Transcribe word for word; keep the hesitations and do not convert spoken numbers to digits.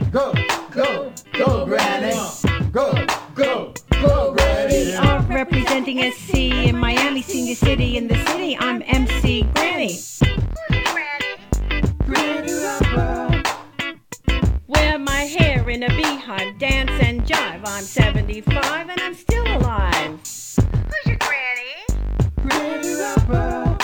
Go, go, go, Granny. Go, go, go, Granny. We are representing S C in Miami, Senior City in the city. I'm M C Granny. Granny Rapper. Wear my hair in a beehive, dance and jive. I'm seventy-five and I'm still alive. Who's your granny? Granny Rapper.